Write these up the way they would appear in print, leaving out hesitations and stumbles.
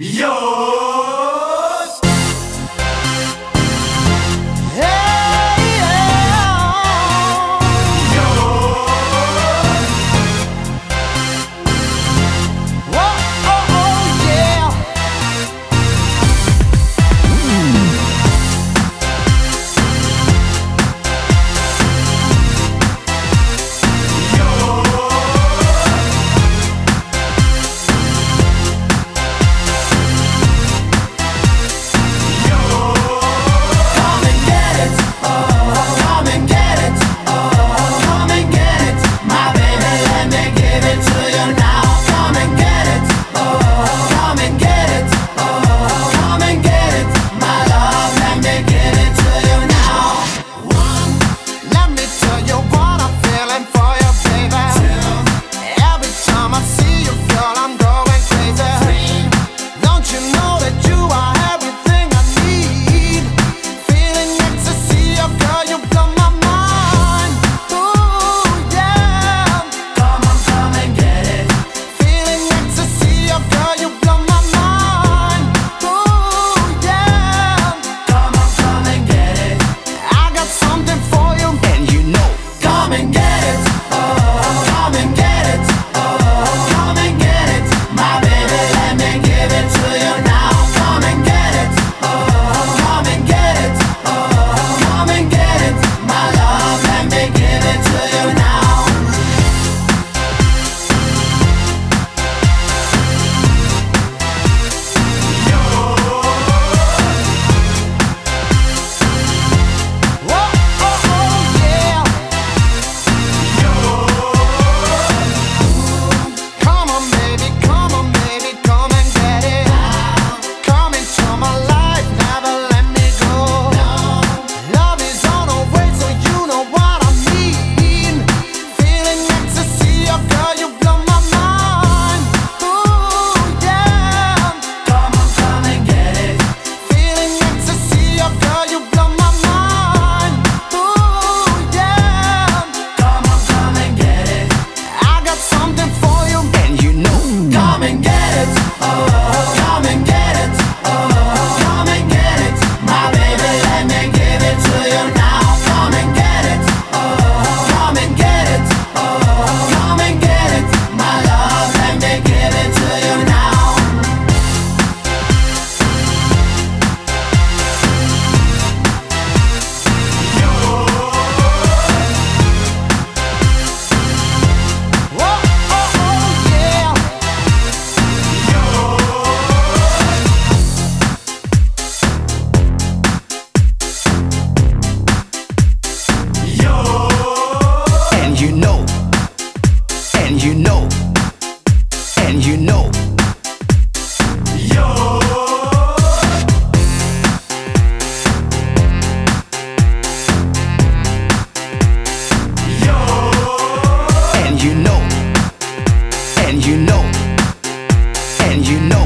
Yours. Hey, yeah. Yours. Whoa, oh, oh, yeah. Come and get it, oh, come and get it, oh, come and get it, my baby, let me give it to you now. Come and get it, oh, come and get it, oh, come and get it, my love, let me give it to you now. One, Let me tell you what I'm feeling for you, baby. two, Every time I see you, girl, I'm going crazy. three, Don't you know that you are everything I need? Feeling ecstasy, oh girl, you blow my mind. Ooh, yeah. come on, come and get it. Feeling ecstasy, oh girl, you blow my mind. Ooh, yeah. Come on, come and get it. I got something for you, and you know. Come and get it, oh, come and get it, oh, come and get it, my baby, let me give it to you now. Come and get it, oh, come and get it, oh, come and get it, my love, let me give it to you now. Whoa, oh, oh, yeah. Come on, baby, come on, baby, come and get it. Come into my life, never let me go. Love is on the way, so you know what I mean. Feeling ecstasy, oh girl, you blow my mind. Ooh, yeah. Come on, come and get it. Feeling ecstasy, oh girl, you blow my mind. Ooh, yeah. Come on, come and get it. I got something for you, and you know. Come and get it, oh, come and get it, oh, come and get it, my baby, let me give it to you now. Come and get it, oh, come and get it, oh, come and get it, my love, let me give it to you now. Whoa, oh, oh, yeah. And you know, and you know, and you know. And you know, and you know, and you know.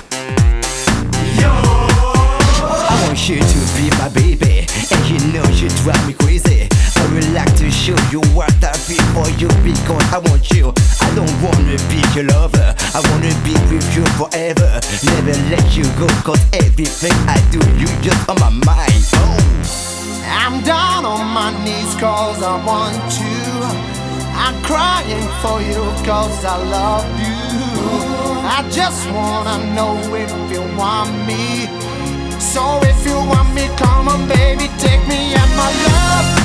I want you to be my baby, and you know you drive me crazy. I would like to show you what I feel for you because I want you. I don't wanna be your lover, I wanna be with you forever. Never let you go, cause everything I do, you just on my mind. Oh, I'm down on my knees cause I want you. I'm crying for you cause I love you. I just wanna know if you want me. So if you want me, come on baby, take me at my love.